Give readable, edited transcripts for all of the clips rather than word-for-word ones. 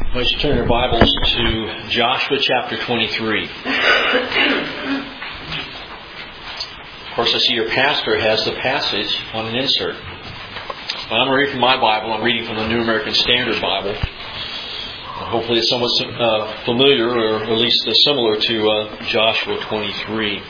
Let's turn your Bibles to Joshua chapter 23. Of course, I see your pastor has the passage on an insert. When I'm reading from my Bible, I'm reading from the New American Standard Bible. Hopefully it's somewhat familiar, or at least similar to Joshua 23.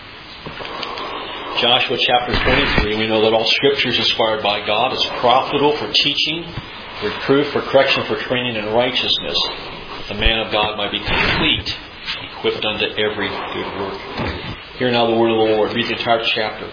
Joshua chapter 23, we know that all Scripture is inspired by God. It's profitable for teaching, reproof, for correction, for training in righteousness, that the man of God might be complete, equipped unto every good work. Hear now the word of the Lord. Read the entire chapter.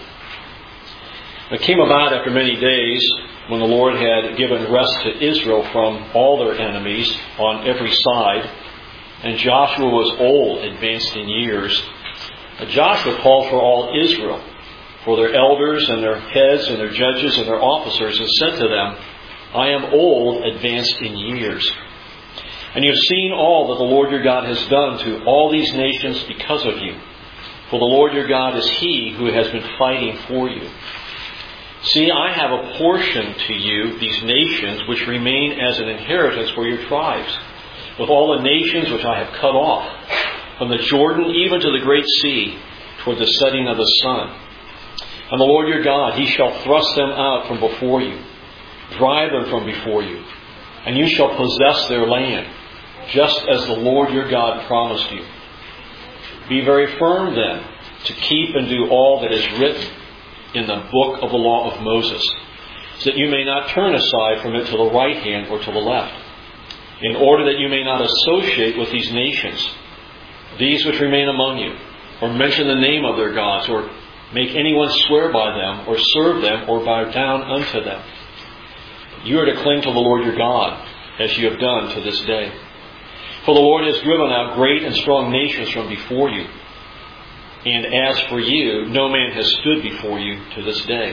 It came about after many days, when the Lord had given rest to Israel from all their enemies on every side, and Joshua was old, advanced in years, Joshua called for all Israel, for their elders and their heads and their judges and their officers, and said to them, I am old, advanced in years. And you have seen all that the Lord your God has done to all these nations because of you. For the Lord your God is He who has been fighting for you. See, I have apportioned to you these nations which remain as an inheritance for your tribes, with all the nations which I have cut off, from the Jordan even to the great sea, toward the setting of the sun. And the Lord your God, He shall thrust them out from before you, drive them from before you, and you shall possess their land, just as the Lord your God promised you. Be very firm then, to keep and do all that is written in the book of the law of Moses, so that you may not turn aside from it to the right hand or to the left, in order that you may not associate with these nations, these which remain among you, or mention the name of their gods, or make anyone swear by them, or serve them, or bow down unto them. You are to cling to the Lord your God, as you have done to this day. For the Lord has driven out great and strong nations from before you. And as for you, no man has stood before you to this day.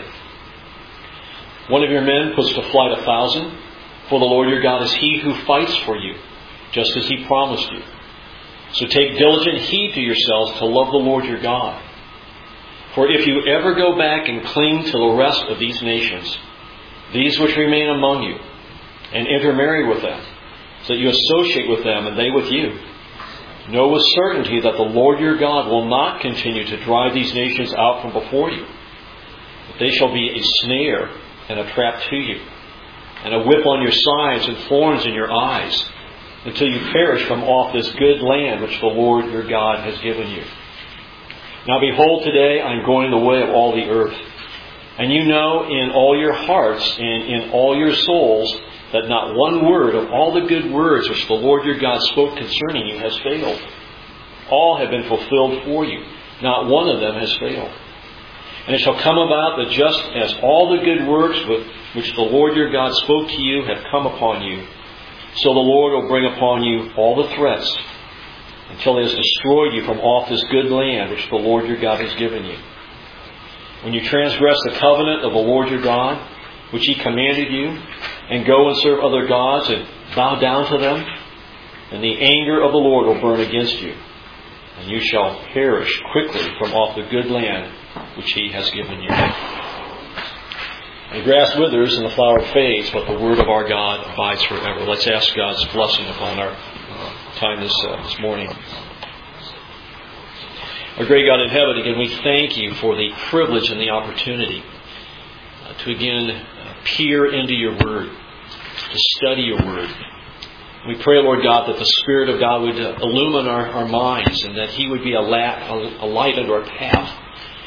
One of your men puts to flight 1,000, for the Lord your God is He who fights for you, just as He promised you. So take diligent heed to yourselves to love the Lord your God. For if you ever go back and cling to the rest of these nations, these which remain among you, and intermarry with them, so that you associate with them and they with you, know with certainty that the Lord your God will not continue to drive these nations out from before you, but they shall be a snare and a trap to you, and a whip on your sides and thorns in your eyes, until you perish from off this good land which the Lord your God has given you. Now behold, today I am going the way of all the earth, and you know in all your hearts and in all your souls that not one word of all the good words which the Lord your God spoke concerning you has failed. All have been fulfilled for you. Not one of them has failed. And it shall come about that just as all the good works which the Lord your God spoke to you have come upon you, so the Lord will bring upon you all the threats, until He has destroyed you from off this good land which the Lord your God has given you. When you transgress the covenant of the Lord your God, which He commanded you, and go and serve other gods and bow down to them, then the anger of the Lord will burn against you, and you shall perish quickly from off the good land which He has given you. The grass withers and the flower fades, but the word of our God abides forever. Let's ask God's blessing upon our time this morning. Our great God in heaven, again, we thank You for the privilege and the opportunity to again peer into Your Word, to study Your Word. We pray, Lord God, that the Spirit of God would illumine our minds, and that He would be a light unto our path,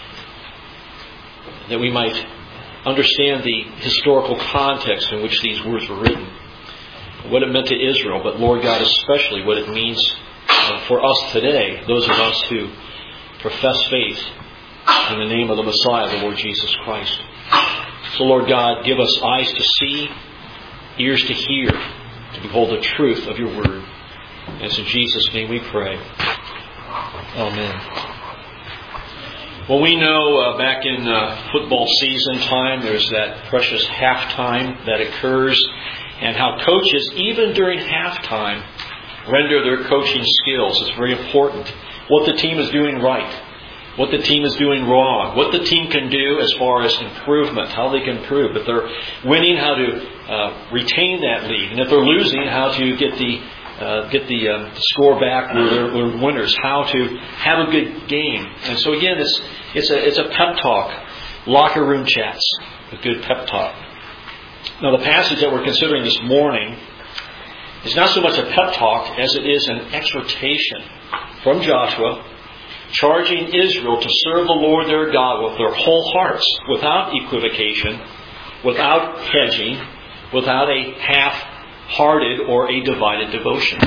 that we might understand the historical context in which these words were written, what it meant to Israel, but Lord God, especially what it means for us today, those of us who profess faith in the name of the Messiah, the Lord Jesus Christ. So Lord God, give us eyes to see, ears to hear, to behold the truth of Your Word. And it's in Jesus' name we pray. Amen. Well, we know back in football season time, there's that precious halftime that occurs, and how coaches, even during halftime, render their coaching skills. It's very important. What the team is doing right, what the team is doing wrong, what the team can do as far as improvement, how they can improve. If they're winning, how to retain that lead. And if they're losing, how to get the get the score back where they're winners, how to have a good game. And so again, it's a pep talk, locker room chats, a good pep talk. Now the passage that we're considering this morning is not so much a pep talk as it is an exhortation from Joshua, charging Israel to serve the Lord their God with their whole hearts, without equivocation, without hedging, without a half-hearted or a divided devotion.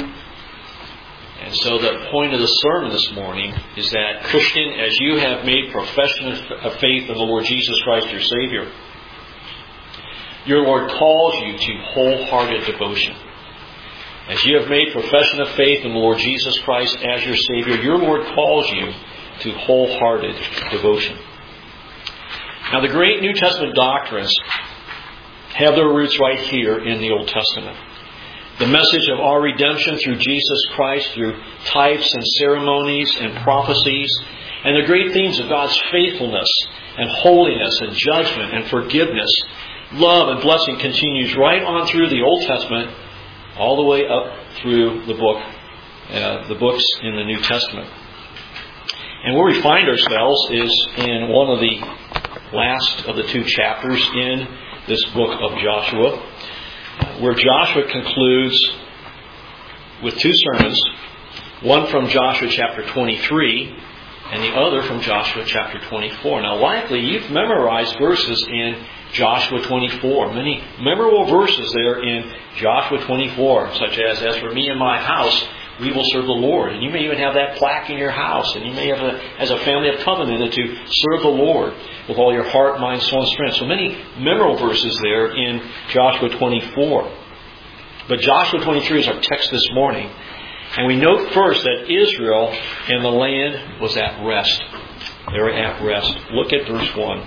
And so the point of the sermon this morning is that, Christian, as you have made profession of faith in the Lord Jesus Christ, your Savior, your Lord calls you to wholehearted devotion. As you have made profession of faith in the Lord Jesus Christ as your Savior, your Lord calls you to wholehearted devotion. Now, the great New Testament doctrines have their roots right here in the Old Testament. The message of our redemption through Jesus Christ, through types and ceremonies and prophecies, and the great themes of God's faithfulness and holiness and judgment and forgiveness, love and blessing continues right on through the Old Testament, all the way up through the books in the New Testament. And where we find ourselves is in one of the last of the two chapters in this book of Joshua, where Joshua concludes with two sermons, one from Joshua chapter 23 and the other from Joshua chapter 24. Now likely you've memorized verses in Joshua 24. Many memorable verses there in Joshua 24, such as for me and my house, we will serve the Lord. And you may even have that plaque in your house. And you may have, as a family, have covenanted to serve the Lord with all your heart, mind, soul, and strength. So many memorable verses there in Joshua 24. But Joshua 23 is our text this morning. And we note first that Israel and the land was at rest. They were at rest. Look at verse 1.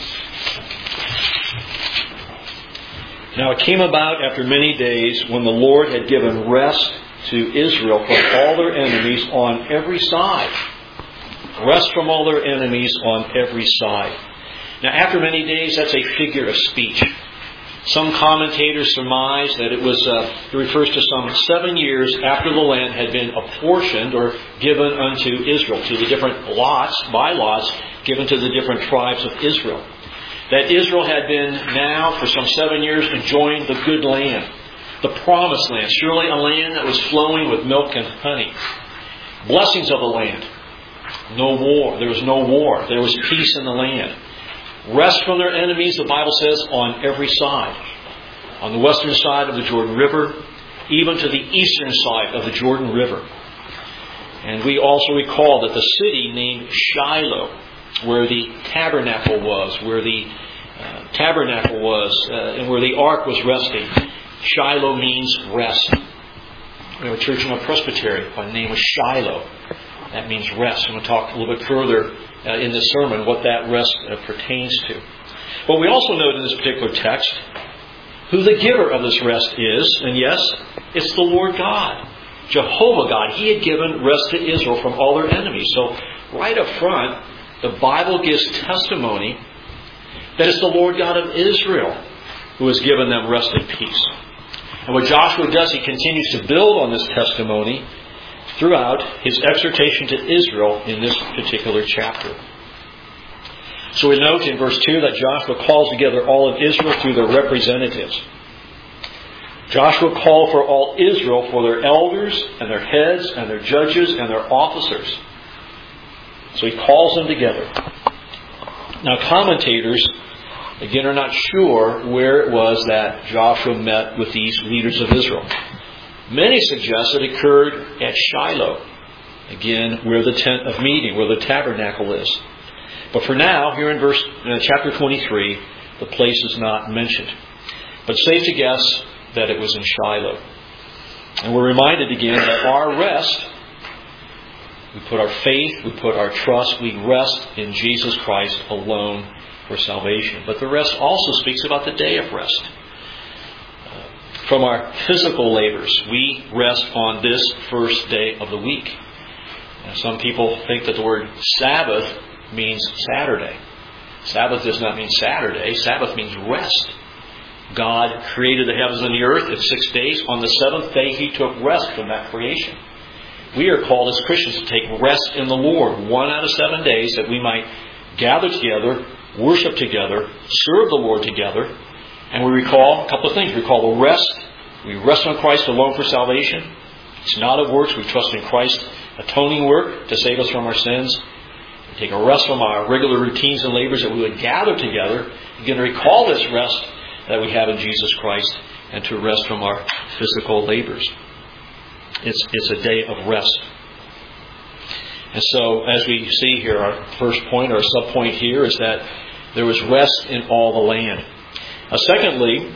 Now it came about after many days, when the Lord had given rest to Israel from all their enemies on every side. Rest from all their enemies on every side. Now after many days, that's a figure of speech. Some commentators surmise that it refers to some 7 years after the land had been apportioned or given unto Israel, to the different lots, by lots, given to the different tribes of Israel. That Israel had been now for some 7 years enjoying the good land, the promised land, surely a land that was flowing with milk and honey. Blessings of the land. No war. There was no war. There was peace in the land. Rest from their enemies, the Bible says, on every side. On the western side of the Jordan River, even to the eastern side of the Jordan River. And we also recall that the city named Shiloh, where the tabernacle was, and where the ark was resting. Shiloh means rest. We have a church in a presbytery by the name of Shiloh. That means rest. And we'll talk a little bit further in this sermon what that rest pertains to. But we also note in this particular text who the giver of this rest is. And yes, it's the Lord God, Jehovah God. He had given rest to Israel from all their enemies. So right up front, the Bible gives testimony that it's the Lord God of Israel who has given them rest and peace. And what Joshua does, he continues to build on this testimony throughout his exhortation to Israel in this particular chapter. So we note in verse 2 that Joshua calls together all of Israel through their representatives. Joshua called for all Israel, for their elders and their heads and their judges and their officers. So he calls them together. Now commentators, again, are not sure where it was that Joshua met with these leaders of Israel. Many suggest it occurred at Shiloh, again, where the tent of meeting, where the tabernacle is. But for now, here in chapter 23, the place is not mentioned. But safe to guess that it was in Shiloh. And we're reminded again that our rest, we put our faith, we put our trust, we rest in Jesus Christ alone for salvation. But the rest also speaks about the day of rest. From our physical labors, we rest on this first day of the week. Now, some people think that the word Sabbath means Saturday. Sabbath does not mean Saturday. Sabbath means rest. God created the heavens and the earth in 6 days. On the seventh day, He took rest from that creation. We are called as Christians to take rest in the Lord 1 out of 7 days, that we might gather together, worship together, serve the Lord together. And we recall a couple of things. We recall the rest. We rest on Christ alone for salvation. It's not of works. We trust in Christ's atoning work to save us from our sins. We take a rest from our regular routines and labors, that we would gather together. Again, to recall this rest that we have in Jesus Christ, and to rest from our physical labors. It's a day of rest. And so, as we see here, our first point, our sub-point here, is that there was rest in all the land. Secondly,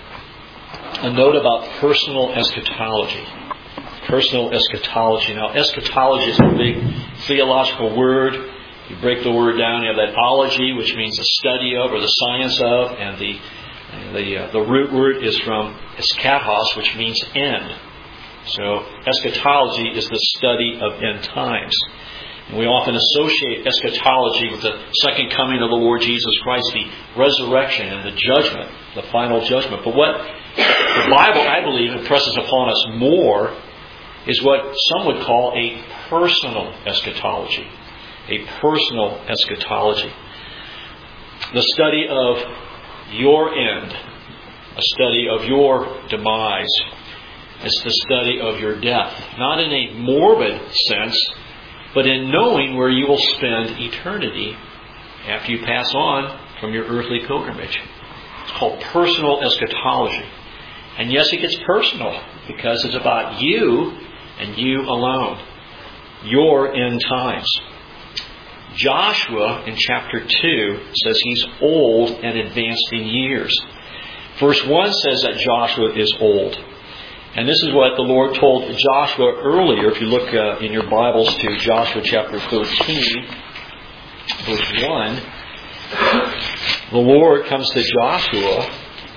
a note about personal eschatology. Personal eschatology. Now, eschatology is a big theological word. You break the word down, you have that ology, which means the study of or the science of, and the root word is from eschatos, which means end. So eschatology is the study of end times. And we often associate eschatology with the second coming of the Lord Jesus Christ, the resurrection and the judgment, the final judgment. But what the Bible, I believe, impresses upon us more is what some would call a personal eschatology. A personal eschatology. The study of your end. A study of your demise. It's the study of your death. Not in a morbid sense, but in knowing where you will spend eternity after you pass on from your earthly pilgrimage. It's called personal eschatology. And yes, it gets personal, because it's about you and you alone. Your end times. Joshua in chapter 2 says he's old and advanced in years. Verse 1 says that Joshua is old. And this is what the Lord told Joshua earlier. If you look in your Bibles to Joshua chapter 13, verse 1, the Lord comes to Joshua.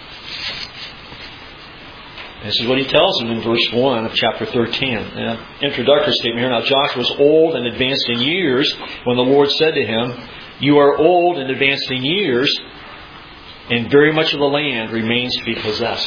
And this is what He tells him in verse 1 of chapter 13. An introductory statement here. Now Joshua was old and advanced in years when the Lord said to him, "You are old and advanced in years, and very much of the land remains to be possessed."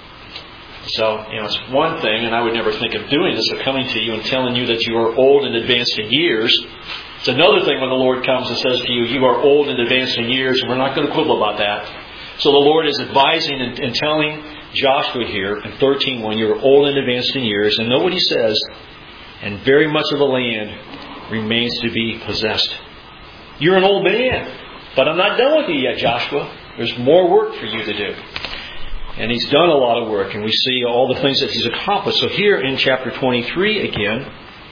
So, it's one thing, and I would never think of doing this, of coming to you and telling you that you are old and advanced in years. It's another thing when the Lord comes and says to you, "You are old and advanced in years," and we're not going to quibble about that. So the Lord is advising and telling Joshua here in 13:1, "You are old and advanced in years," and know what He says, "and very much of the land remains to be possessed." You're an old man, but I'm not done with you yet, Joshua. There's more work for you to do. And He's done a lot of work, and we see all the things that He's accomplished. So here in chapter 23 again,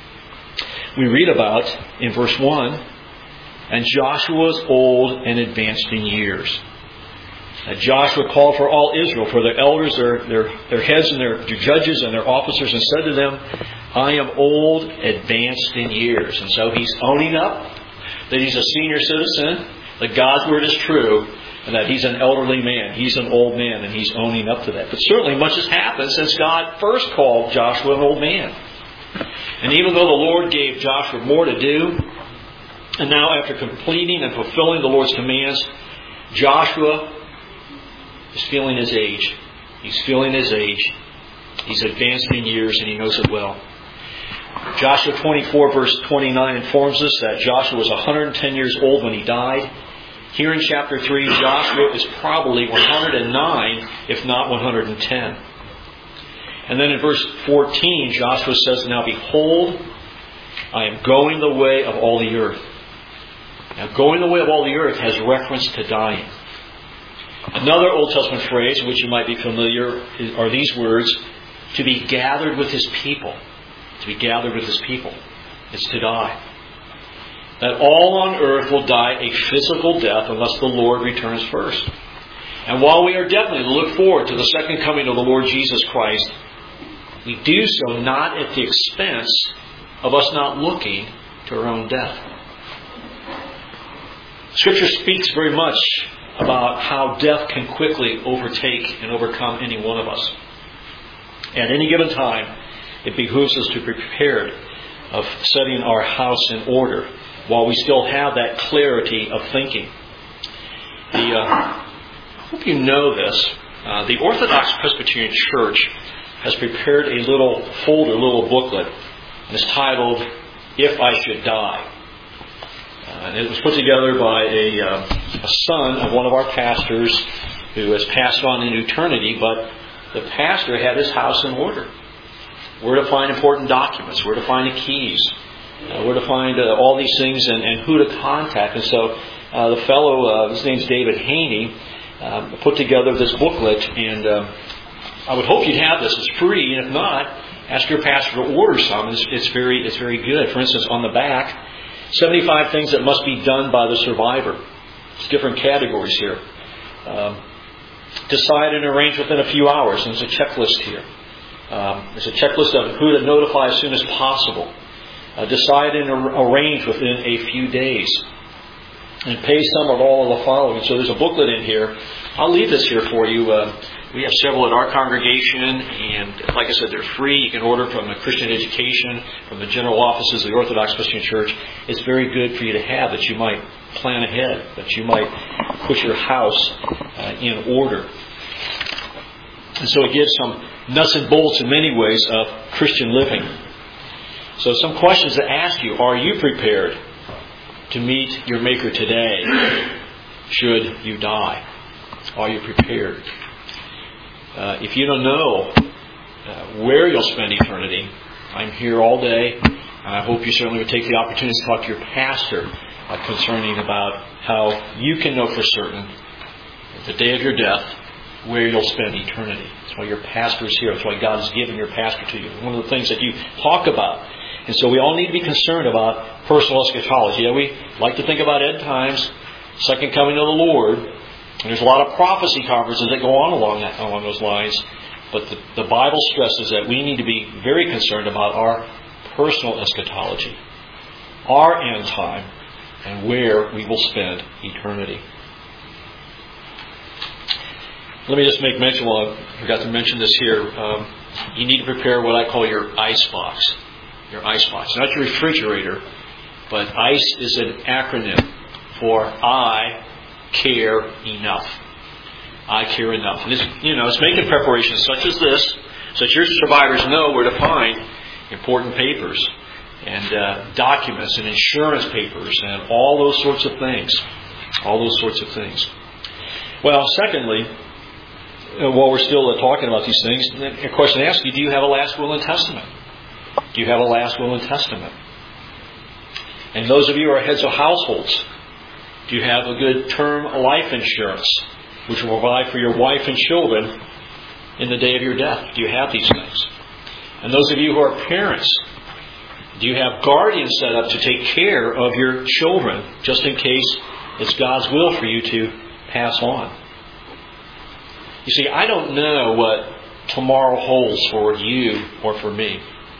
we read about, in verse 1, "And Joshua was old and advanced in years." And Joshua called for all Israel, for their elders, their heads and their judges and their officers, and said to them, "I am old, advanced in years." And so he's owning up that he's a senior citizen, that God's word is true, and that he's an elderly man. He's an old man, and he's owning up to that. But certainly much has happened since God first called Joshua an old man. And even though the Lord gave Joshua more to do, and now after completing and fulfilling the Lord's commands, Joshua is feeling his age. He's feeling his age. He's advanced in years, and he knows it well. Joshua 24 verse 29 informs us that Joshua was 110 years old when he died. Here in chapter 3, Joshua is probably 109, if not 110. And then in verse 14, Joshua says, "Now behold, I am going the way of all the earth." Now, going the way of all the earth has reference to dying. Another Old Testament phrase, which you might be familiar, are these words, "to be gathered with His people." To be gathered with His people. It's to die. That all on earth will die a physical death unless the Lord returns first. And while we are definitely to look forward to the second coming of the Lord Jesus Christ, we do so not at the expense of us not looking to our own death. Scripture speaks very much about how death can quickly overtake and overcome any one of us. At any given time, it behooves us to be prepared of setting our house in order while we still have that clarity of thinking. I hope you know this, The Orthodox Presbyterian Church has prepared a little folder, a little booklet, and it's titled, If I Should Die. And it was put together by a son of one of our pastors who has passed on in eternity, but the pastor had his house in order. Where to find important documents, where to find the keys, where to find all these things and who to contact. And so the fellow, his name's David Haney, put together this booklet, and I would hope you'd have this. It's free, and if not, ask your pastor to order some. It's very good. For instance, on the back, 75 things that must be done by the survivor. It's different categories here. Decide and arrange within a few hours. And there's a checklist here. There's a checklist of who to notify as soon as possible. Decide and arrange within a few days. And pay some or all of the following. So there's a booklet in here. I'll leave this here for you. We have several at our congregation, and like I said, they're free. You can order from the Christian Education, from the general offices of the Orthodox Christian Church. It's very good for you to have, that you might plan ahead, that you might put your house in order. And so it gives some nuts and bolts in many ways of Christian living. So some questions to ask you. Are you prepared to meet your Maker today should you die? Are you prepared? If you don't know where you'll spend eternity, I'm here all day. I hope you certainly would take the opportunity to talk to your pastor concerning about how you can know for certain the day of your death where you'll spend eternity. That's why your pastor is here. That's why God has given your pastor to you. One of the things that you talk about. And so we all need to be concerned about personal eschatology. Yeah, we like to think about end times, second coming of the Lord. And there's a lot of prophecy conferences that go on along those lines. But the Bible stresses that we need to be very concerned about our personal eschatology, our end time, and where we will spend eternity. Let me just make mention, well, I forgot to mention this here. You need to prepare what I call your ice box. Your ice box. Not your refrigerator, but ICE is an acronym for I care enough. I care enough. And it's making preparations such as this, so that your survivors know where to find important papers and documents and insurance papers and all those sorts of things. All those sorts of things. Well, secondly, while we're still talking about these things, a question to ask you, do you have a last will and testament? Do you have a last will and testament? And those of you who are heads of households, do you have a good term life insurance, which will provide for your wife and children in the day of your death? Do you have these things? And those of you who are parents, do you have guardians set up to take care of your children, just in case it's God's will for you to pass on? You see, I don't know what tomorrow holds for you or for me.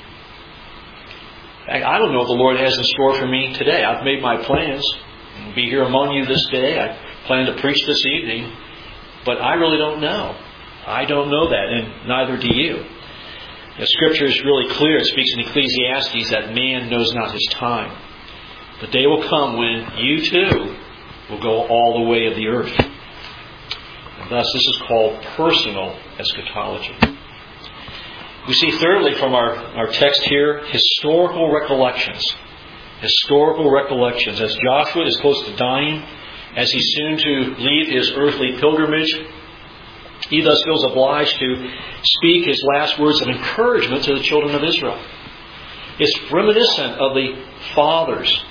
I don't know what the Lord has in store for me today. I've made my plans. I'll be here among you this day. I plan to preach this evening. But I really don't know. I don't know that, and neither do you. The Scripture is really clear. It speaks in Ecclesiastes that man knows not his time. The day will come when you too will go all the way of the earth. And thus this is called personal eschatology. We see thirdly from our text here, historical recollections. Historical recollections. As Joshua is close to dying, as he's soon to leave his earthly pilgrimage, he thus feels obliged to speak his last words of encouragement to the children of Israel. It's reminiscent of the fathers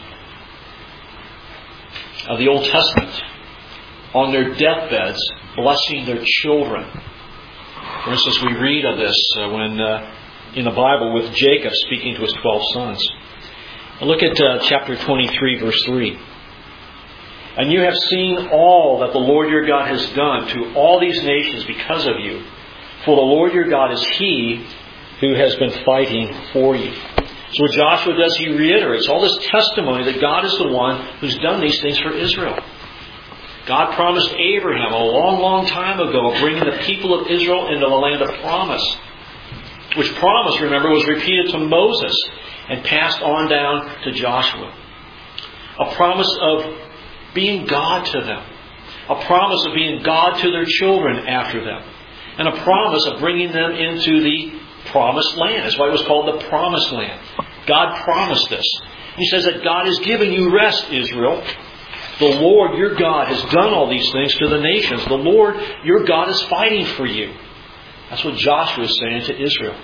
of the Old Testament on their deathbeds blessing their children. For instance, we read of this when in the Bible with Jacob speaking to his 12 sons. And look at chapter 23, verse 3. And you have seen all that the Lord your God has done to all these nations because of you. For the Lord your God is He who has been fighting for you. So what Joshua does, he reiterates all this testimony that God is the one who's done these things for Israel. God promised Abraham a long, long time ago of bringing the people of Israel into the land of promise. Which promise, remember, was repeated to Moses and passed on down to Joshua. A promise of being God to them. A promise of being God to their children after them. and a promise of bringing them into the promised land. That's why it was called the promised land. God promised this. He says that God has given you rest, Israel. The Lord your God has done all these things to the nations. The Lord your God is fighting for you. That's what Joshua is saying to Israel.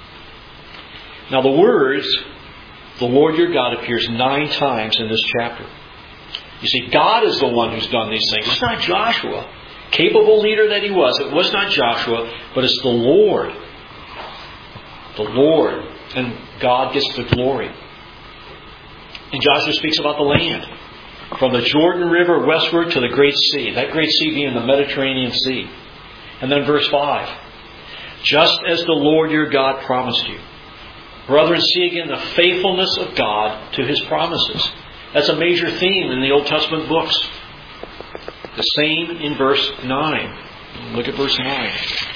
Now the words, the Lord your God, appears 9 times in this chapter. You see, God is the one who's done these things. It's not Joshua. Capable leader that he was, it was not Joshua, but it's the Lord. The Lord. And God gets the glory. And Joshua speaks about the land. From the Jordan River westward to the Great Sea. That Great Sea being the Mediterranean Sea. And then verse 5. Just as the Lord your God promised you. Brethren, see again the faithfulness of God to His promises. That's a major theme in the Old Testament books. The same in verse 9. Look at verse 9.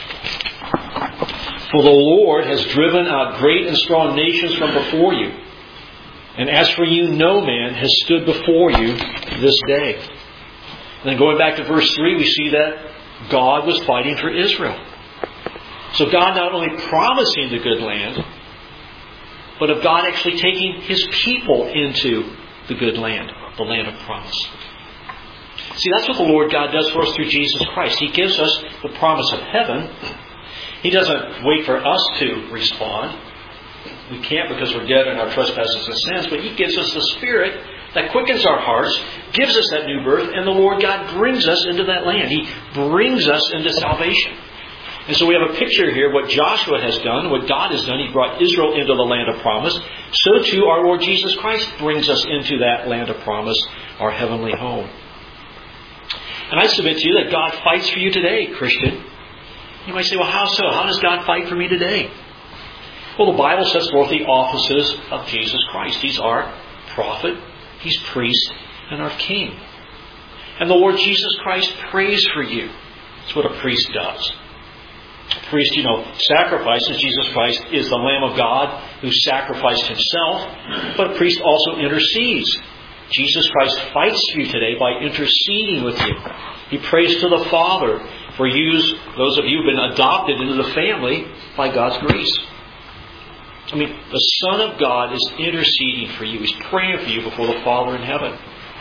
For the Lord has driven out great and strong nations from before you. And as for you, no man has stood before you this day. And then going back to verse 3, we see that God was fighting for Israel. So God not only promising the good land, but of God actually taking His people into the good land, the land of promise. See, that's what the Lord God does for us through Jesus Christ. He gives us the promise of heaven. He doesn't wait for us to respond. We can't because we're dead in our trespasses and sins, but He gives us the Spirit that quickens our hearts, gives us that new birth, and the Lord God brings us into that land. He brings us into salvation. And so we have a picture here of what Joshua has done, what God has done. He brought Israel into the land of promise. So too our Lord Jesus Christ brings us into that land of promise, our heavenly home. And I submit to you that God fights for you today, Christian. You might say, well, how so? How does God fight for me today? Well, the Bible sets forth the offices of Jesus Christ. He's our prophet, He's priest, and our king. And the Lord Jesus Christ prays for you. That's what a priest does. A priest, sacrifices. Jesus Christ is the Lamb of God who sacrificed Himself. But a priest also intercedes. Jesus Christ fights for you today by interceding with you. He prays to the Father for you, those of you who have been adopted into the family by God's grace. The Son of God is interceding for you. He's praying for you before the Father in heaven.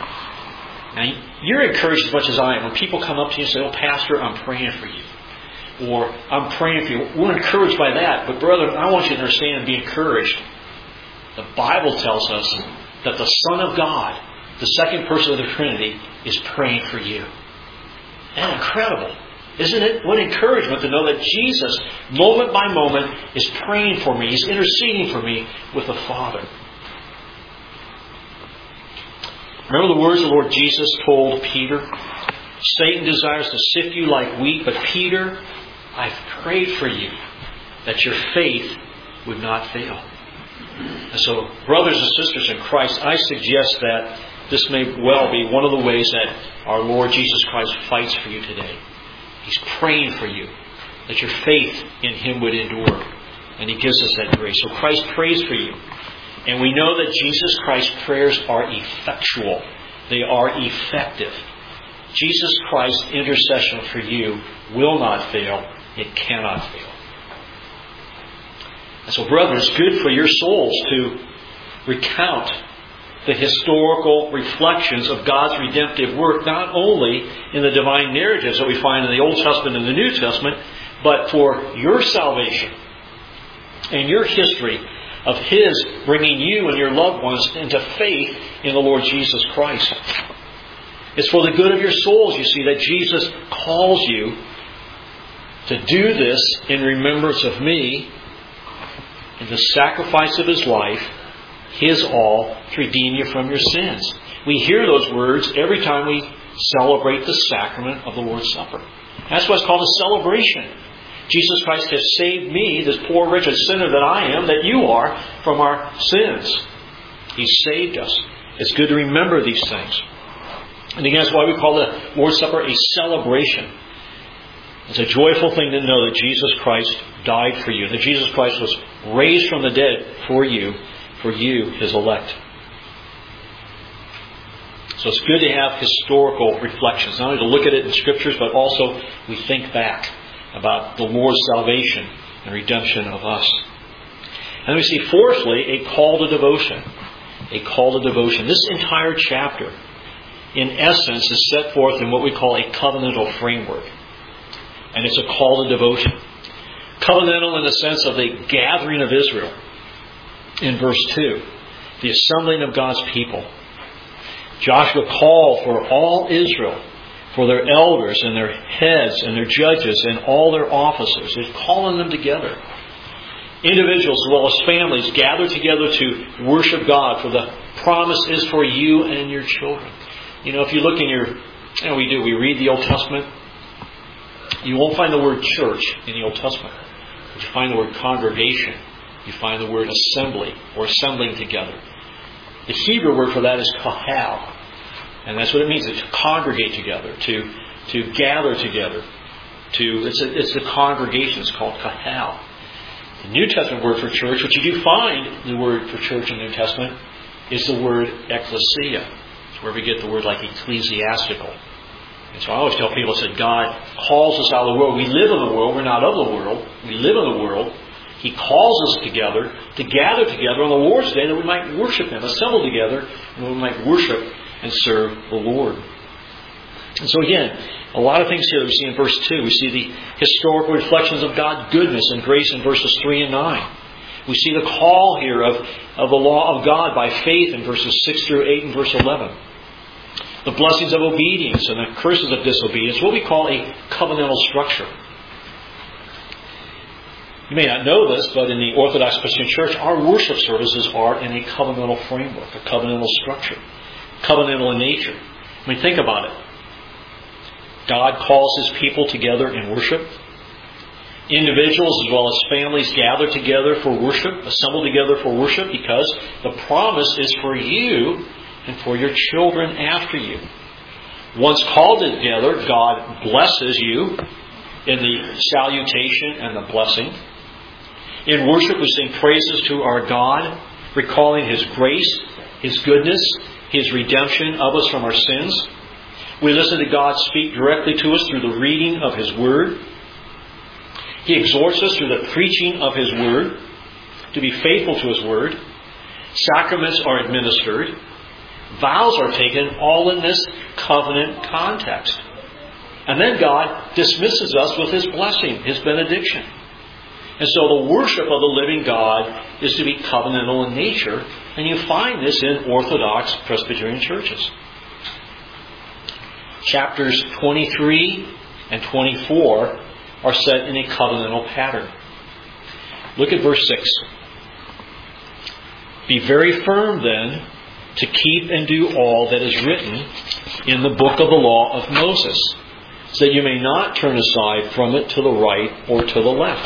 Now, you're encouraged as much as I am. When people come up to you and say, oh, Pastor, I'm praying for you. Or, I'm praying for you. We're encouraged by that. But, brother, I want you to understand and be encouraged. The Bible tells us that the Son of God, the second person of the Trinity, is praying for you. And incredible. Isn't it? What encouragement to know that Jesus, moment by moment, is praying for me. He's interceding for me with the Father. Remember the words the Lord Jesus told Peter? Satan desires to sift you like wheat, but Peter, I've prayed for you that your faith would not fail. And so, brothers and sisters in Christ, I suggest that this may well be one of the ways that our Lord Jesus Christ fights for you today. He's praying for you, that your faith in Him would endure. And He gives us that grace. So Christ prays for you. And we know that Jesus Christ's prayers are effectual. They are effective. Jesus Christ's intercession for you will not fail. It cannot fail. And so, brethren, it's good for your souls to recount the historical reflections of God's redemptive work, not only in the divine narratives that we find in the Old Testament and the New Testament, but for your salvation and your history of His bringing you and your loved ones into faith in the Lord Jesus Christ. It's for the good of your souls, you see, that Jesus calls you to do this in remembrance of me, in the sacrifice of His life, His all, to redeem you from your sins. We hear those words every time we celebrate the sacrament of the Lord's Supper. That's why it's called a celebration. Jesus Christ has saved me, this poor wretched sinner that I am, that you are, from our sins. He's saved us. It's good to remember these things. And again, that's why we call the Lord's Supper a celebration. It's a joyful thing to know that Jesus Christ died for you, that Jesus Christ was raised from the dead for you, His elect. So it's good to have historical reflections, not only to look at it in Scriptures, but also we think back. about the Lord's salvation and redemption of us. And we see, fourthly, a call to devotion. A call to devotion. This entire chapter, in essence, is set forth in what we call a covenantal framework. And it's a call to devotion. Covenantal in the sense of the gathering of Israel. In verse 2, the assembling of God's people. Joshua called for all Israel, for their elders and their heads and their judges and all their officers. He's calling them together. Individuals as well as families gather together to worship God, for the promise is for you and your children. If you look in we read the Old Testament. You won't find the word church in the Old Testament. But you find the word congregation. You find the word assembly or assembling together. The Hebrew word for that is kahal. And that's what it means, to congregate together, to gather together. It's the congregation. It's called kahal. The New Testament word for church, which you do find the word for church in the New Testament, is the word ecclesia. It's where we get the word like ecclesiastical. And so I always tell people that God calls us out of the world. We live in the world. We're not of the world. We live in the world. He calls us together to gather together on the Lord's Day that we might worship Him, assemble together, and we might worship and serve the Lord. And so again, a lot of things here that we see in verse 2. We see the historical reflections of God's goodness and grace in verses 3 and 9. We see the call here of the law of God by faith in verses 6 through 8 and verse 11. The blessings of obedience and the curses of disobedience, what we call a covenantal structure. You may not know this, but in the Orthodox Christian Church, our worship services are in a covenantal framework, a covenantal structure, covenantal in nature. Think about it. God calls His people together in worship. Individuals as well as families gather together for worship, assemble together for worship, because the promise is for you and for your children after you. Once called together, God blesses you in the salutation and the blessing. In worship, we sing praises to our God, recalling His grace, His goodness, His redemption of us from our sins. We listen to God speak directly to us through the reading of His Word. He exhorts us through the preaching of His Word to be faithful to His Word. Sacraments are administered. Vows are taken, all in this covenant context. And then God dismisses us with His blessing, His benediction. And so the worship of the living God is to be covenantal in nature. And you find this in Orthodox Presbyterian churches. Chapters 23 and 24 are set in a covenantal pattern. Look at verse 6. Be very firm then to keep and do all that is written in the book of the law of Moses, so that you may not turn aside from it to the right or to the left.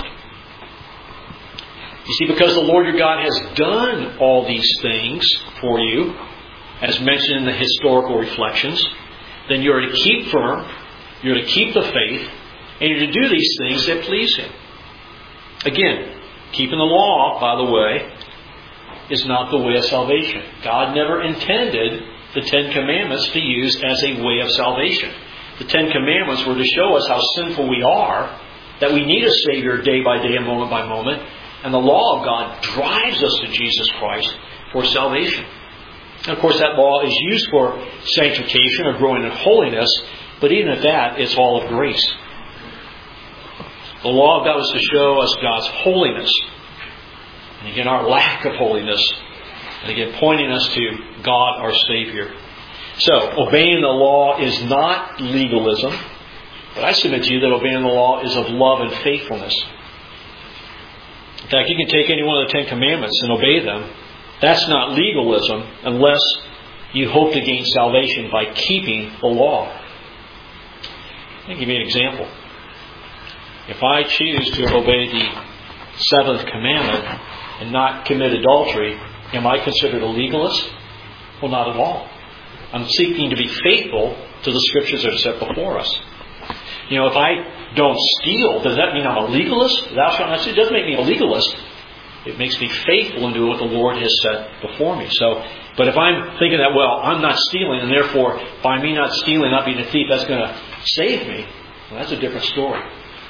You see, because the Lord your God has done all these things for you, as mentioned in the historical reflections, then you are to keep firm, you're to keep the faith, and you're to do these things that please Him. Again, keeping the law, by the way, is not the way of salvation. God never intended the Ten Commandments to be used as a way of salvation. The Ten Commandments were to show us how sinful we are, that we need a Savior day by day and moment by moment, and the law of God drives us to Jesus Christ for salvation. And of course, that law is used for sanctification or growing in holiness, but even at that, it's all of grace. The law of God was to show us God's holiness, and again, our lack of holiness, and again, pointing us to God, our Savior. So, obeying the law is not legalism, but I submit to you that obeying the law is of love and faithfulness. In fact, you can take any one of the Ten Commandments and obey them. That's not legalism unless you hope to gain salvation by keeping the law. Let me give you an example. If I choose to obey the seventh commandment and not commit adultery, am I considered a legalist? Well, not at all. I'm seeking to be faithful to the Scriptures that are set before us. If I don't steal, does that mean I'm a legalist? Thou shalt not steal. It doesn't make me a legalist. It makes me faithful in doing what the Lord has set before me. But if I'm thinking that, I'm not stealing, and therefore, by me not stealing, not being a thief, that's going to save me, well, that's a different story.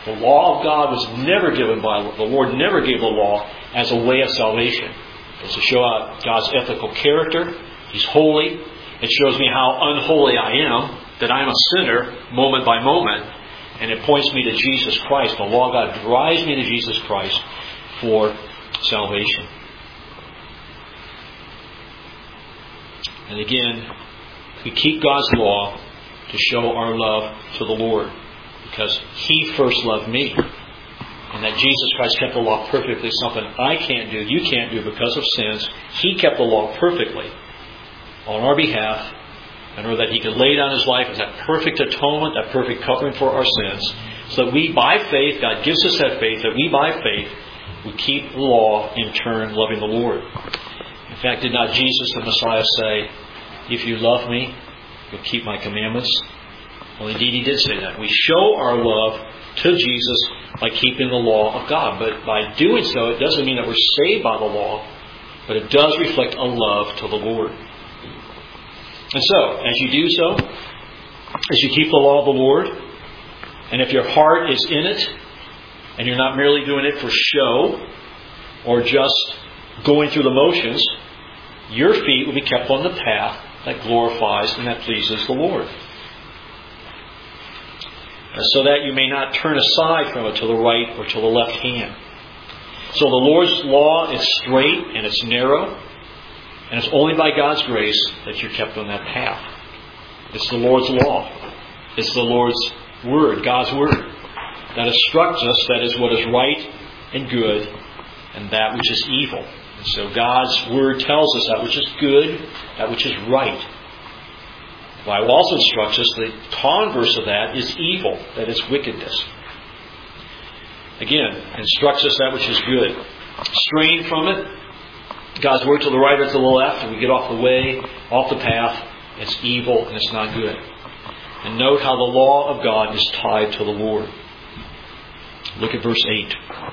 The law of God was never given by, the Lord never gave the law as a way of salvation. It's to show out God's ethical character. He's holy. It shows me how unholy I am, that I am a sinner moment by moment. And it points me to Jesus Christ. The law of God drives me to Jesus Christ for salvation. And again, we keep God's law to show our love to the Lord, because He first loved me. And that Jesus Christ kept the law perfectly, something I can't do, you can't do because of sins. He kept the law perfectly on our behalf, in order that He could lay down His life as that perfect atonement, that perfect covering for our sins, so that we by faith, God gives us that faith, that we by faith would keep the law, in turn loving the Lord. In fact, did not Jesus the Messiah say, if you love me, you'll keep my commandments? Well, indeed He did say that. We show our love to Jesus by keeping the law of God. But by doing so, it doesn't mean that we're saved by the law, but it does reflect a love to the Lord. And so, as you do so, as you keep the law of the Lord, and if your heart is in it, and you're not merely doing it for show, or just going through the motions, your feet will be kept on the path that glorifies and that pleases the Lord, so that you may not turn aside from it to the right or to the left hand. So the Lord's law is straight and it's narrow, and it's only by God's grace that you're kept on that path. It's the Lord's law. It's the Lord's Word, God's Word, that instructs us that is what is right and good, and that which is evil. And so God's Word tells us that which is good, that which is right. The Bible also instructs us the converse of that is evil, that is wickedness. Again, instructs us that which is good. Strain from it, God's Word to the right or to the left, and we get off the way, off the path. It's evil and it's not good. And note how the law of God is tied to the Lord. Look at verse 8.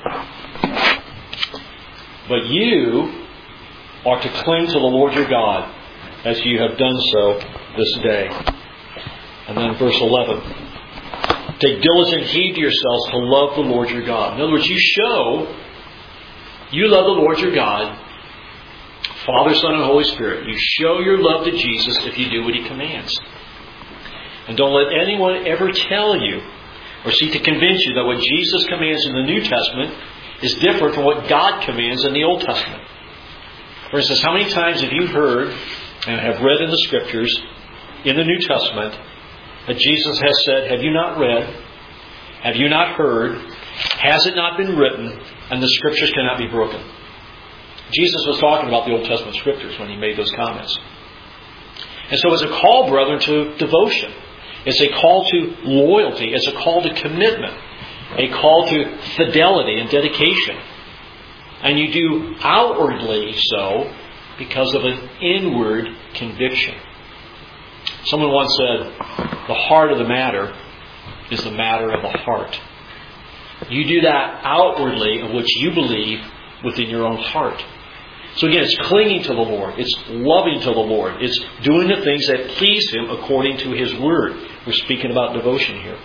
But you are to cling to the Lord your God, as you have done so this day. And then verse 11. Take diligent heed to yourselves to love the Lord your God. In other words, you show you love the Lord your God, Father, Son, and Holy Spirit. You show your love to Jesus if you do what He commands. And don't let anyone ever tell you or seek to convince you that what Jesus commands in the New Testament is different from what God commands in the Old Testament. For instance, how many times have you heard and have read in the Scriptures in the New Testament that Jesus has said, have you not read? Have you not heard? Has it not been written? And the Scriptures cannot be broken. Jesus was talking about the Old Testament Scriptures when He made those comments. And so it's a call, brethren, to devotion. It's a call to loyalty. It's a call to commitment. A call to fidelity and dedication. And you do outwardly so because of an inward conviction. Someone once said, the heart of the matter is the matter of the heart. You do that outwardly of what you believe within your own heart. So again, it's clinging to the Lord. It's loving to the Lord. It's doing the things that please Him according to His Word. We're speaking about devotion here.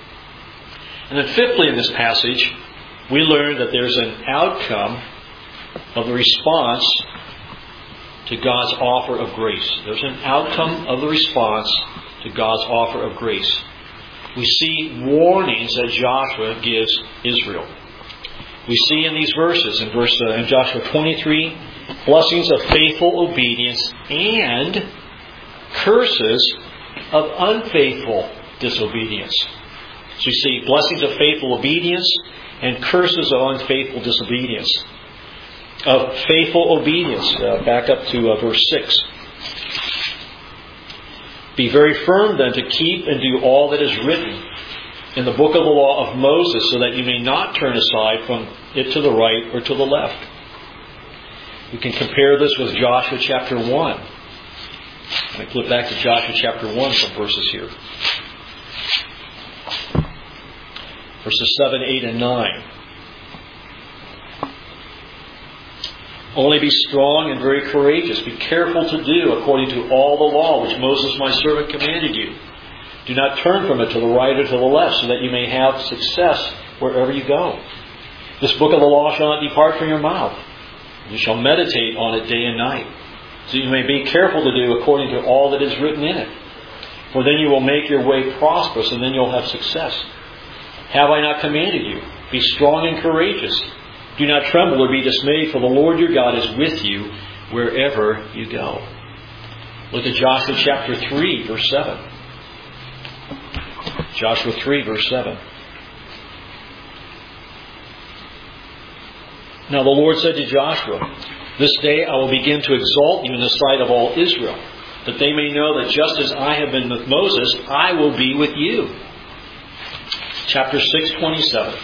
And then fifthly in this passage, we learn that there's an outcome of the response to God's offer of grace. There's an outcome of the response to God's offer of grace. We see warnings that Joshua gives Israel. We see in these verses, in Joshua 23, blessings of faithful obedience and curses of unfaithful disobedience. So you see blessings of faithful obedience and curses of unfaithful disobedience. Of faithful obedience, back up to verse 6. Be very firm then to keep and do all that is written in the book of the law of Moses, so that you may not turn aside from it to the right or to the left. We can compare this with Joshua chapter 1. I flip back to Joshua chapter 1, some verses here. Verses 7, 8, and 9. Only be strong and very courageous. Be careful to do according to all the law which Moses my servant commanded you. Do not turn from it to the right or to the left, so that you may have success wherever you go. This book of the law shall not depart from your mouth. You shall meditate on it day and night, so you may be careful to do according to all that is written in it. For then you will make your way prosperous, and then you'll have success. Have I not commanded you? Be strong and courageous. Do not tremble or be dismayed, for the Lord your God is with you wherever you go. Look at Joshua chapter 3, verse 7. Joshua 3, verse 7. Now the Lord said to Joshua, this day I will begin to exalt you in the sight of all Israel, that they may know that just as I have been with Moses, I will be with you. Chapter 6:27.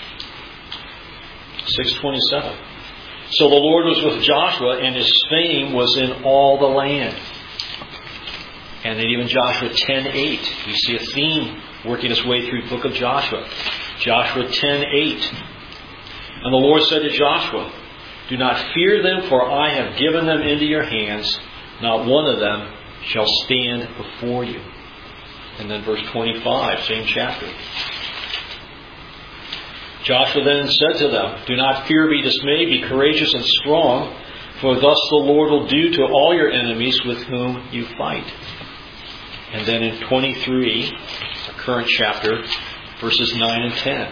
6:27. So the Lord was with Joshua, and his fame was in all the land. And then even Joshua 10:8. We see a theme working its way through the book of Joshua. Joshua 10:8. And the Lord said to Joshua, do not fear them, for I have given them into your hands. Not one of them shall stand before you. And then verse 25, same chapter. Joshua then said to them, do not fear, be dismayed, be courageous and strong, for thus the Lord will do to all your enemies with whom you fight. And then in 23, our current chapter, verses 9 and 10.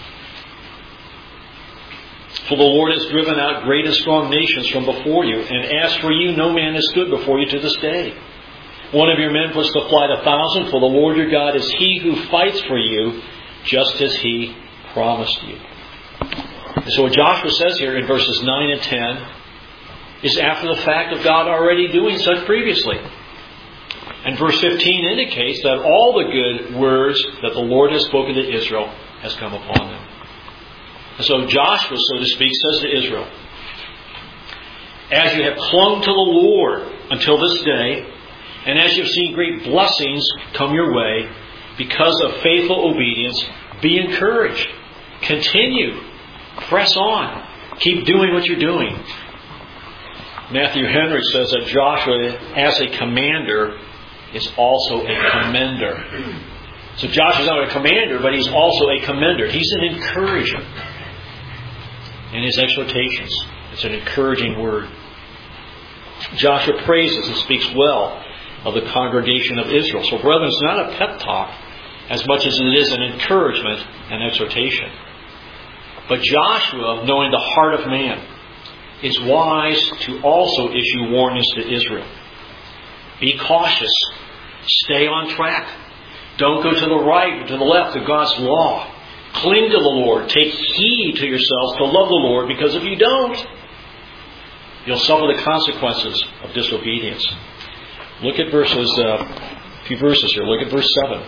For the Lord has driven out great and strong nations from before you, and as for you, no man has stood before you to this day. One of your men puts to flight 1,000, for the Lord your God is He who fights for you, just as He promised you. And so what Joshua says here in verses 9 and 10 is after the fact of God already doing such previously. And verse 15 indicates that all the good words that the Lord has spoken to Israel has come upon them. And so Joshua, so to speak, says to Israel, as you have clung to the Lord until this day, and as you have seen great blessings come your way, because of faithful obedience, be encouraged. Continue. Press on. Keep doing what you're doing. Matthew Henry says that Joshua, as a commander, is also a commender. So Joshua's not a commander, but he's also a commender. He's an encourager in his exhortations. It's an encouraging word. Joshua praises and speaks well of the congregation of Israel. So, brethren, it's not a pep talk as much as it is an encouragement and exhortation. But Joshua, knowing the heart of man, is wise to also issue warnings to Israel. Be cautious. Stay on track. Don't go to the right or to the left of God's law. Cling to the Lord. Take heed to yourselves to love the Lord, because if you don't, you'll suffer the consequences of disobedience. Look at a few verses here. Look at verse 7.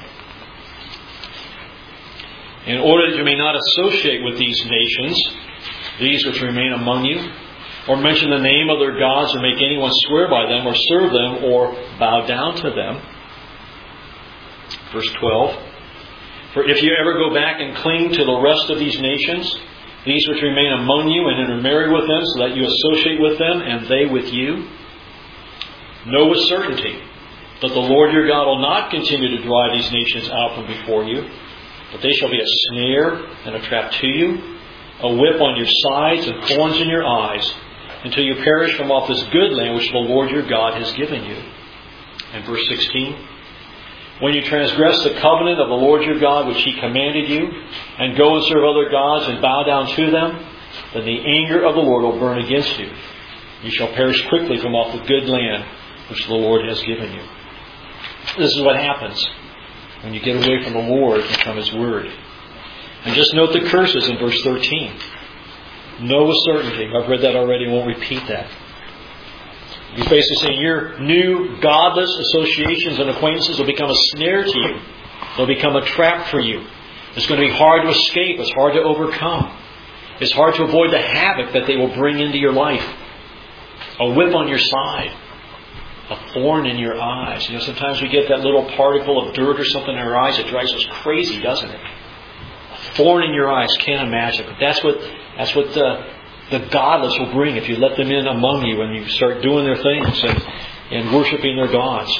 In order that you may not associate with these nations, these which remain among you, or mention the name of their gods, or make anyone swear by them, or serve them, or bow down to them. Verse 12. For if you ever go back and cling to the rest of these nations, these which remain among you, and intermarry with them, so that you associate with them, and they with you, know with certainty that the Lord your God will not continue to drive these nations out from before you, but they shall be a snare and a trap to you, a whip on your sides and thorns in your eyes, until you perish from off this good land which the Lord your God has given you. And verse 16. When you transgress the covenant of the Lord your God which He commanded you, and go and serve other gods and bow down to them, then the anger of the Lord will burn against you. You shall perish quickly from off the good land which the Lord has given you. This is what happens when you get away from the Lord and from His Word. And just note the curses in verse 13. Know with certainty. I've read that already, won't repeat that. He's basically saying your new godless associations and acquaintances will become a snare to you. They'll become a trap for you. It's going to be hard to escape. It's hard to overcome. It's hard to avoid the havoc that they will bring into your life. A whip on your side. A thorn in your eyes. You know, sometimes we get that little particle of dirt or something in our eyes. It drives us crazy, doesn't it? A thorn in your eyes. Can't imagine. But that's what the godless will bring if you let them in among you and you start doing their things and worshiping their gods.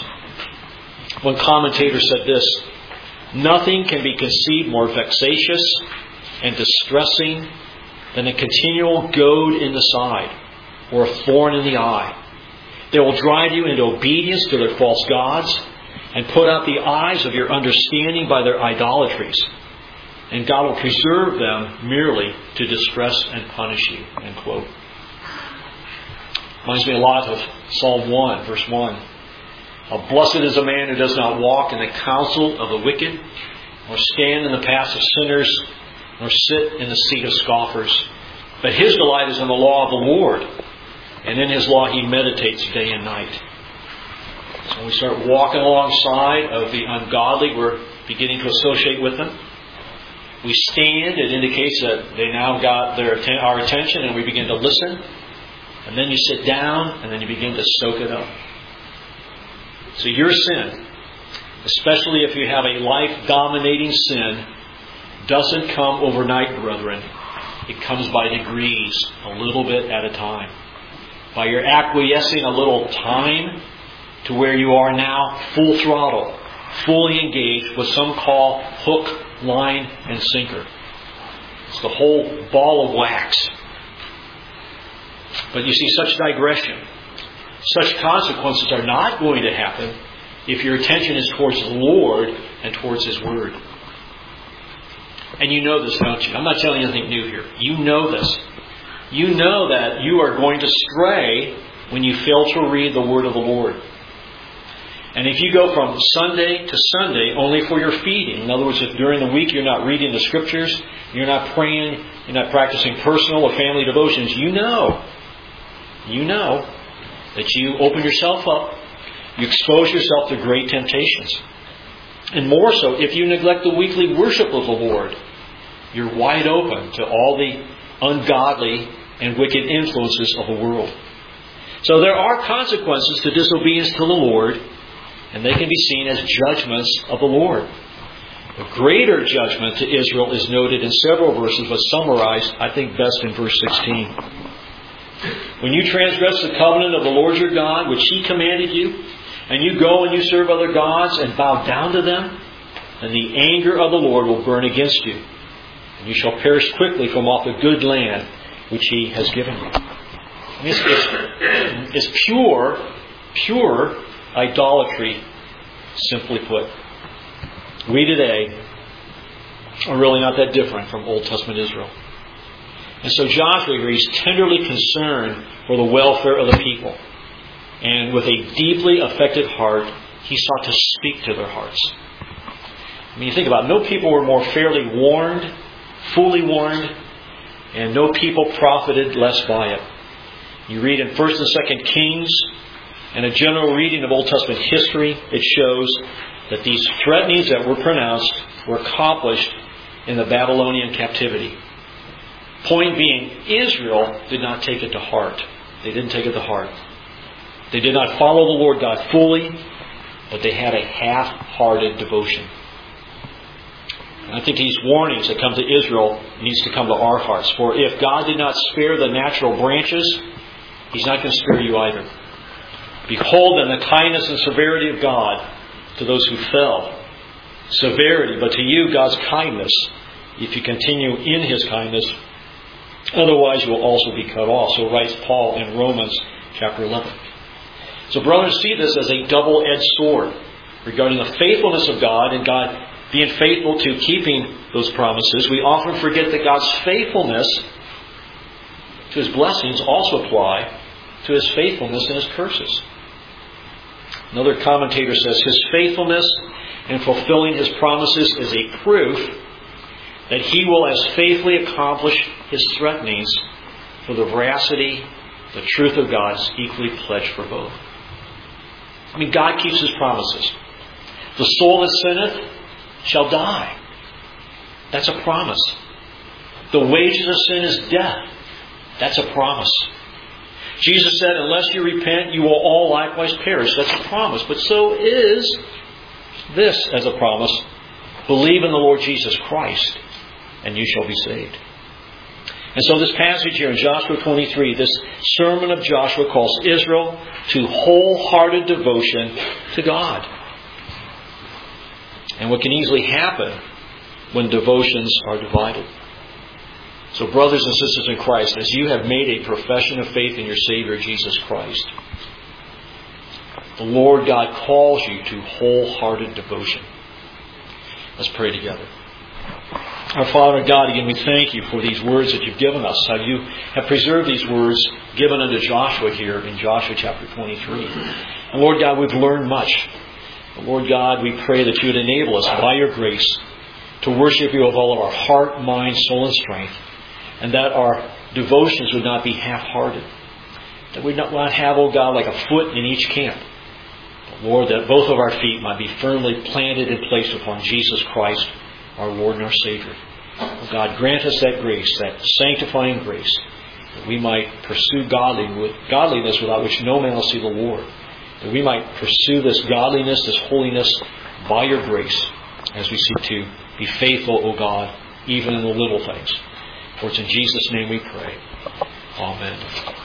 One commentator said this: nothing can be conceived more vexatious and distressing than a continual goad in the side or a thorn in the eye. They will drive you into obedience to their false gods and put out the eyes of your understanding by their idolatries. And God will preserve them merely to distress and punish you. End quote. Reminds me a lot of Psalm 1, verse 1. How blessed is a man who does not walk in the counsel of the wicked, nor stand in the paths of sinners, nor sit in the seat of scoffers. But his delight is in the law of the Lord, and in His law he meditates day and night. So when we start walking alongside of the ungodly, we're beginning to associate with them. We stand, it indicates that they now got our attention, and we begin to listen. And then you sit down, and then you begin to soak it up. So your sin, especially if you have a life-dominating sin, doesn't come overnight, brethren. It comes by degrees, a little bit at a time. By your acquiescing a little time to where you are now full throttle, fully engaged, what some call hook, line, and sinker. It's the whole ball of wax. But you see, such digression, such consequences are not going to happen if your attention is towards the Lord and towards His Word. And you know this, don't you? I'm not telling you anything new here. You know this. You know that you are going to stray when you fail to read the Word of the Lord. And if you go from Sunday to Sunday only for your feeding, in other words, if during the week you're not reading the Scriptures, you're not praying, you're not practicing personal or family devotions, you know that you open yourself up, you expose yourself to great temptations. And more so, if you neglect the weekly worship of the Lord, you're wide open to all the ungodly and wicked influences of the world. So there are consequences to disobedience to the Lord, and they can be seen as judgments of the Lord. The greater judgment to Israel is noted in several verses, but summarized, I think, best in verse 16. When you transgress the covenant of the Lord your God, which He commanded you, and you go and you serve other gods and bow down to them, then the anger of the Lord will burn against you, and you shall perish quickly from off the good land which He has given you. It's pure idolatry, simply put. We today are really not that different from Old Testament Israel. And so Joshua here, he's tenderly concerned for the welfare of the people. And with a deeply affected heart, he sought to speak to their hearts. I mean, you think about it, no people were more fairly warned, fully warned, and no people profited less by it. You read in 1st and 2nd Kings, and a general reading of Old Testament history, it shows that these threatenings that were pronounced were accomplished in the Babylonian captivity. Point being, Israel did not take it to heart. They didn't take it to heart. They did not follow the Lord God fully, but they had a half-hearted devotion. And I think these warnings that come to Israel needs to come to our hearts. For if God did not spare the natural branches, He's not going to spare you either. Behold then the kindness and severity of God to those who fell. Severity, but to you God's kindness, if you continue in His kindness. Otherwise you will also be cut off. So writes Paul in Romans chapter 11. So brothers, see this as a double-edged sword regarding the faithfulness of God and God being faithful to keeping those promises. We often forget that God's faithfulness to His blessings also apply to His faithfulness and His curses. Another commentator says, His faithfulness in fulfilling His promises is a proof that He will as faithfully accomplish His threatenings, for the veracity, the truth of God is equally pledged for both. I mean, God keeps His promises. The soul that sinneth shall die. That's a promise. The wages of sin is death. That's a promise. Jesus said, unless you repent, you will all likewise perish. That's a promise. But so is this as a promise. Believe in the Lord Jesus Christ, and you shall be saved. And so this passage here in Joshua 23, this sermon of Joshua calls Israel to wholehearted devotion to God. And what can easily happen when devotions are divided. So brothers and sisters in Christ, as you have made a profession of faith in your Savior Jesus Christ, the Lord God calls you to wholehearted devotion. Let's pray together. Our Father God, again, we thank you for these words that you've given us, how you have preserved these words given unto Joshua here in Joshua chapter 23. And Lord God, we've learned much. And Lord God, we pray that you would enable us by your grace to worship you with all of our heart, mind, soul, and strength, and that our devotions would not be half-hearted. That we would not have, oh God, like a foot in each camp. But Lord, that both of our feet might be firmly planted and placed upon Jesus Christ, our Lord and our Savior. Oh God, grant us that grace, that sanctifying grace, that we might pursue godliness without which no man will see the Lord. That we might pursue this godliness, this holiness, by your grace, as we seek to be faithful, O God, even in the little things. For it's in Jesus' name we pray. Amen.